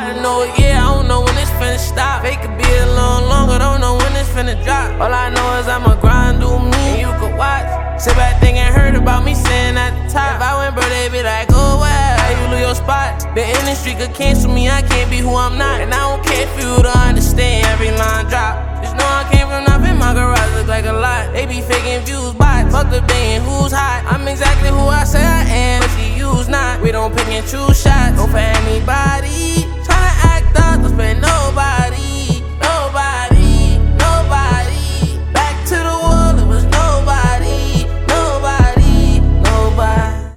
gotta know it, yeah, I don't know when it's finna stop. Fake could be a little longer, don't know when it's finna drop. All I know is I'ma grind, do me, and you could watch. Sit back, think and heard about me sitting at the top. If I went bro, they be like, oh well, how you lose your spot? The industry could cancel me, I can't be who I'm not. And I don't care for you to understand every line drop. Just know I came from nothing, my garage look like a lot. They be faking views, bots, fuck the being who's hot. I'm exactly who I say I am, but she use not. We don't pick and choose shots, go for anybody.